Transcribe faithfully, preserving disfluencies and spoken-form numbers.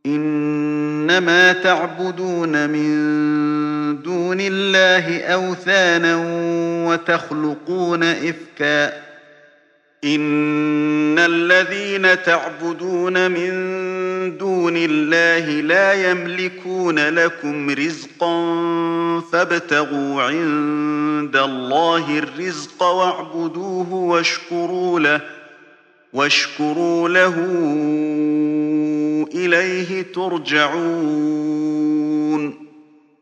إنما تعبدون من دون الله أوثانا وتخلقون إفكا إن الذين تعبدون من دون الله لا يملكون لكم رزقا فابتغوا عند الله الرزق واعبدوه واشكروا له واشكروا له إليه ترجعون